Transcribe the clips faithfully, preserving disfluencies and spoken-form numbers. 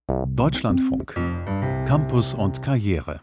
Deutschlandfunk. Campus und Karriere.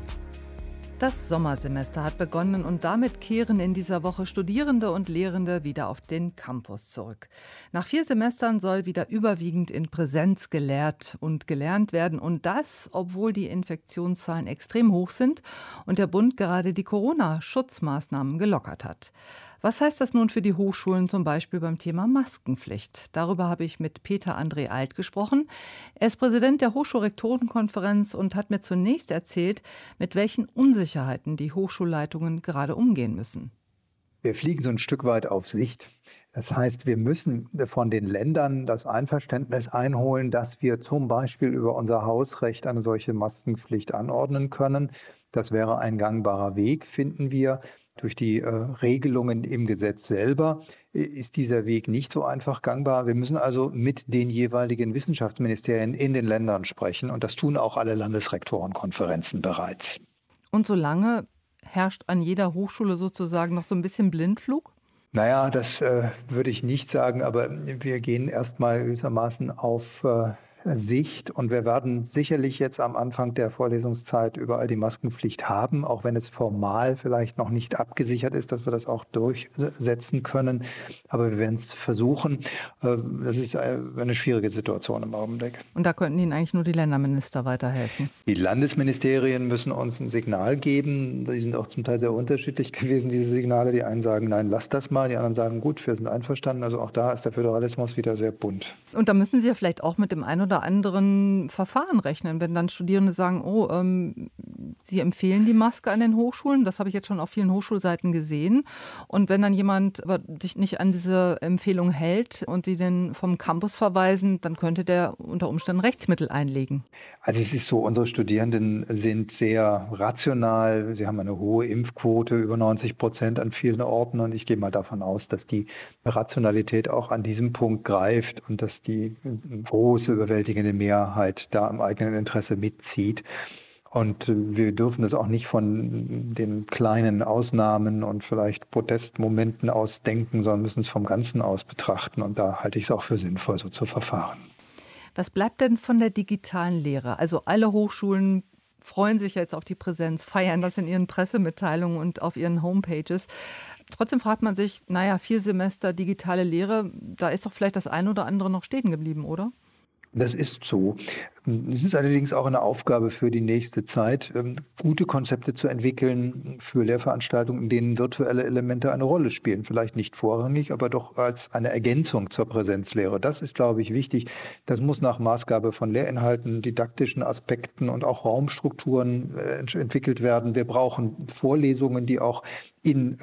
Das Sommersemester hat begonnen und damit kehren in dieser Woche Studierende und Lehrende wieder auf den Campus zurück. Nach vier Semestern soll wieder überwiegend in Präsenz gelehrt und gelernt werden und das, obwohl die Infektionszahlen extrem hoch sind und der Bund gerade die Corona-Schutzmaßnahmen gelockert hat. Was heißt das nun für die Hochschulen, zum Beispiel beim Thema Maskenpflicht? Darüber habe ich mit Peter André Alt gesprochen. Er ist Präsident der Hochschulrektorenkonferenz und hat mir zunächst erzählt, mit welchen Unsicherheiten die Hochschulleitungen gerade umgehen müssen. Wir fliegen so ein Stück weit auf Sicht. Das heißt, wir müssen von den Ländern das Einverständnis einholen, dass wir zum Beispiel über unser Hausrecht eine solche Maskenpflicht anordnen können. Das wäre ein gangbarer Weg, finden wir. Durch die äh, Regelungen im Gesetz selber ist dieser Weg nicht so einfach gangbar. Wir müssen also mit den jeweiligen Wissenschaftsministerien in den Ländern sprechen und das tun auch alle Landesrektorenkonferenzen bereits. Und solange herrscht an jeder Hochschule sozusagen noch so ein bisschen Blindflug? Naja, das äh, würde ich nicht sagen, aber wir gehen erstmal gewissermaßen auf äh, Sicht und wir werden sicherlich jetzt am Anfang der Vorlesungszeit überall die Maskenpflicht haben, auch wenn es formal vielleicht noch nicht abgesichert ist, dass wir das auch durchsetzen können. Aber wir werden es versuchen. Das ist eine schwierige Situation im Augenblick. Und da könnten Ihnen eigentlich nur die Länderminister weiterhelfen? Die Landesministerien müssen uns ein Signal geben. Die sind auch zum Teil sehr unterschiedlich gewesen, diese Signale. Die einen sagen, nein, lass das mal. Die anderen sagen, gut, wir sind einverstanden. Also auch da ist der Föderalismus wieder sehr bunt. Und da müssen Sie ja vielleicht auch mit dem einen oder anderen Verfahren rechnen, wenn dann Studierende sagen, oh, ähm, sie empfehlen die Maske an den Hochschulen, das habe ich jetzt schon auf vielen Hochschulseiten gesehen. Und wenn dann jemand sich nicht an diese Empfehlung hält und sie den vom Campus verweisen, dann könnte der unter Umständen Rechtsmittel einlegen. Also es ist so, unsere Studierenden sind sehr rational. Sie haben eine hohe Impfquote, über neunzig Prozent an vielen Orten. Und ich gehe mal davon aus, dass die Rationalität auch an diesem Punkt greift und dass die große, überwältigende Mehrheit da im eigenen Interesse mitzieht. Und wir dürfen das auch nicht von den kleinen Ausnahmen und vielleicht Protestmomenten ausdenken, sondern müssen es vom Ganzen aus betrachten. Und da halte ich es auch für sinnvoll, so zu verfahren. Was bleibt denn von der digitalen Lehre? Also alle Hochschulen freuen sich jetzt auf die Präsenz, feiern das in ihren Pressemitteilungen und auf ihren Homepages. Trotzdem fragt man sich, naja, vier Semester digitale Lehre, da ist doch vielleicht das eine oder andere noch stehen geblieben, oder? Das ist so. Es ist allerdings auch eine Aufgabe für die nächste Zeit, gute Konzepte zu entwickeln für Lehrveranstaltungen, in denen virtuelle Elemente eine Rolle spielen. Vielleicht nicht vorrangig, aber doch als eine Ergänzung zur Präsenzlehre. Das ist, glaube ich, wichtig. Das muss nach Maßgabe von Lehrinhalten, didaktischen Aspekten und auch Raumstrukturen entwickelt werden. Wir brauchen Vorlesungen, die auch in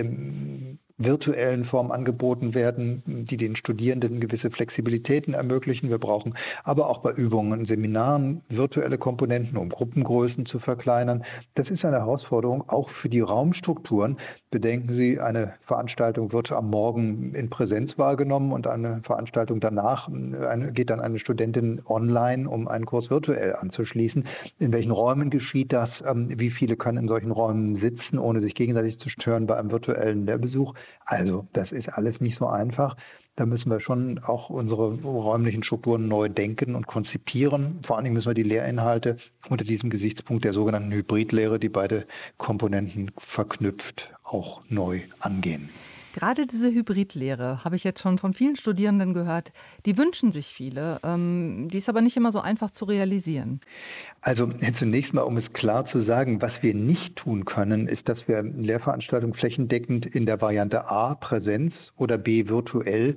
dem virtuellen Form angeboten werden, die den Studierenden gewisse Flexibilitäten ermöglichen. Wir brauchen aber auch bei Übungen und Seminaren virtuelle Komponenten, um Gruppengrößen zu verkleinern. Das ist eine Herausforderung auch für die Raumstrukturen. Bedenken Sie, eine Veranstaltung wird am Morgen in Präsenz wahrgenommen und eine Veranstaltung danach geht dann eine Studentin online, um einen Kurs virtuell anzuschließen. In welchen Räumen geschieht das? Wie viele können in solchen Räumen sitzen, ohne sich gegenseitig zu stören bei einem virtuellen Lehrbesuch? Also das ist alles nicht so einfach. Da müssen wir schon auch unsere räumlichen Strukturen neu denken und konzipieren. Vor allen Dingen müssen wir die Lehrinhalte unter diesem Gesichtspunkt der sogenannten Hybridlehre, die beide Komponenten verknüpft, auch neu angehen. Gerade diese Hybridlehre habe ich jetzt schon von vielen Studierenden gehört. Die wünschen sich viele. Ähm, die ist aber nicht immer so einfach zu realisieren. Also zunächst mal, um es klar zu sagen, was wir nicht tun können, ist, dass wir Lehrveranstaltungen flächendeckend in der Variante A, Präsenz oder B, virtuell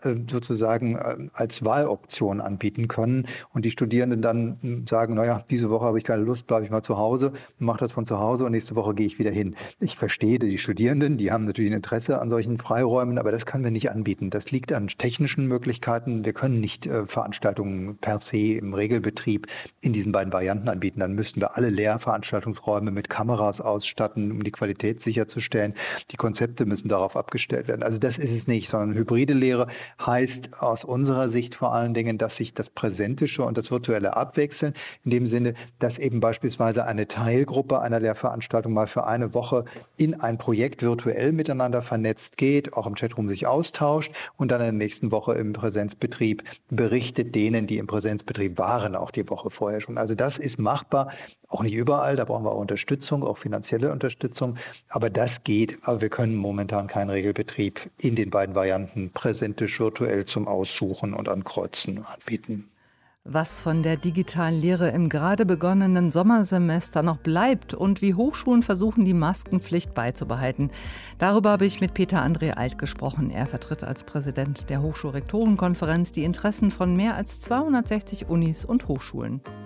sozusagen als Wahloption anbieten können und die Studierenden dann sagen, naja, diese Woche habe ich keine Lust, bleibe ich mal zu Hause, mache das von zu Hause und nächste Woche gehe ich wieder hin. Ich verstehe die Studierenden, die haben natürlich ein Interesse an solchen Freiräumen, aber das können wir nicht anbieten. Das liegt an technischen Möglichkeiten. Wir können nicht äh, Veranstaltungen per se im Regelbetrieb in diesen beiden Varianten anbieten. Dann müssten wir alle Lehrveranstaltungsräume mit Kameras ausstatten, um die Qualität sicherzustellen. Die Konzepte müssen darauf abgestellt werden. Also das ist es nicht, sondern hybride Lehre. heißt aus unserer Sicht vor allen Dingen, dass sich das Präsentische und das Virtuelle abwechseln. In dem Sinne, dass eben beispielsweise eine Teilgruppe einer Lehrveranstaltung mal für eine Woche in ein Projekt virtuell miteinander vernetzt geht, auch im Chatroom sich austauscht und dann in der nächsten Woche im Präsenzbetrieb berichtet denen, die im Präsenzbetrieb waren, auch die Woche vorher schon. Also das ist machbar, auch nicht überall, da brauchen wir auch Unterstützung, auch finanzielle Unterstützung, aber das geht. Aber wir können momentan keinen Regelbetrieb in den beiden Varianten präsentisch virtuell zum Aussuchen und Ankreuzen anbieten. Was von der digitalen Lehre im gerade begonnenen Sommersemester noch bleibt und wie Hochschulen versuchen, die Maskenpflicht beizubehalten. Darüber habe ich mit Peter André Alt gesprochen. Er vertritt als Präsident der Hochschulrektorenkonferenz die Interessen von mehr als zweihundertsechzig Unis und Hochschulen.